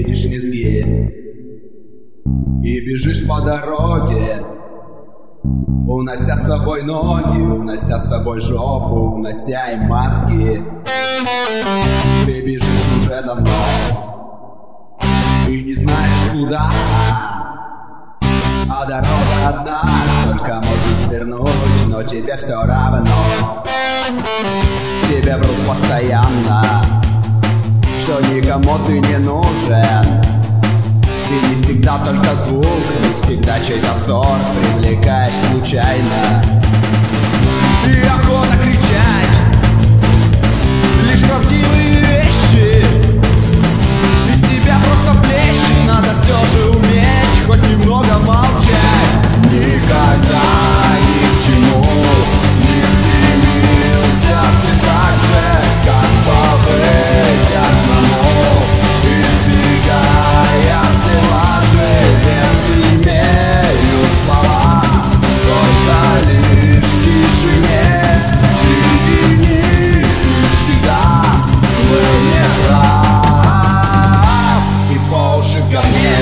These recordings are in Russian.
видишь низги и бежишь по дороге, унося с собой ноги, унося с собой жопу, унося и мозги. Ты бежишь уже давно и не знаешь куда, а дорога одна, только можно свернуть, но тебе все равно. Тебе врут постоянно, что никому ты не нужен. И не всегда только звук, не всегда чей-то взор привлекаешь случайно. И охота кричать лишь правдивые вещи. Из тебя просто плещет, надо все же уметь хоть немного молчать. Никогда ни к чему не стремился ты так же, как побыть одному, избегая все лажи, без имеют слова, только лишь в тишине. Среди них ты всегда был неправ и по уши ко мне.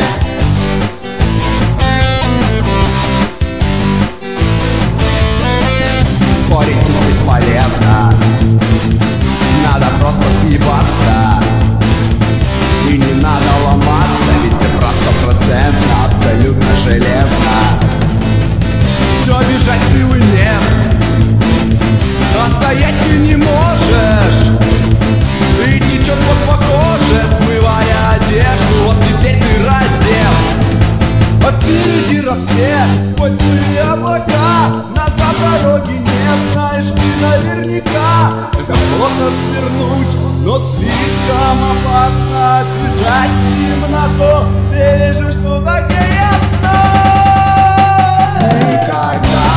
Спорить тут бесполезно, надо просто съебаться. И не надо ломаться, ведь ты просто процентно, абсолютно железно. Все, бежать силы нет, а стоять ты не можешь. И течет вот по коже, смывая одежду, вот теперь ты раздел. Впереди рассвет, сквозь злые облака, назад дороги нет, знаешь ты наверняка. Как охота свернуть, но слишком опасно бежать в темноту. Ты вижу, что так и ясно. Никогда